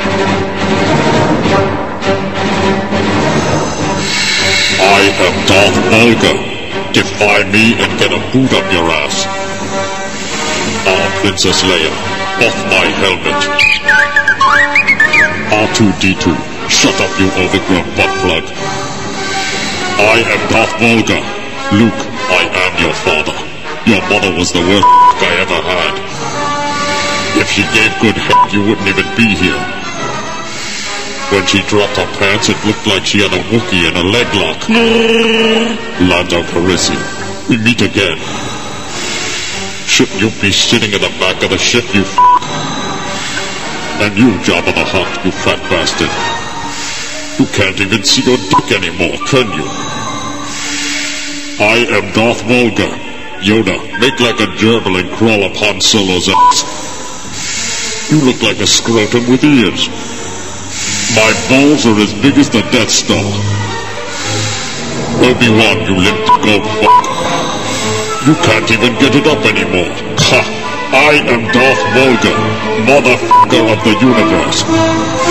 I am Darth Maul. Defy me and get a boot up your ass. Princess Leia, off my helmet. R2-D2, shut up you overgrown butt plug. I am Darth Maul. Luke, I am your father. Your mother was the worst I ever had. If she gave good head, you wouldn't even be here. When she dropped her pants, it looked like she had a Wookiee and a leg lock. Lando Calrissian, we meet again. Shouldn't you be sitting in the back of the ship, you f***? And you, Jabba the Hutt, you fat bastard. You can't even see your dick anymore, can you? I am Darth Maul. Yoda, make like a gerbil and crawl up Han Solo's ass. You look like a scrotum with ears. My balls are as big as the Death Star. Obi-Wan, you limp-to-go fuck. You can't even get it up anymore. Ha! I am Darth Maul, motherfucker of the universe.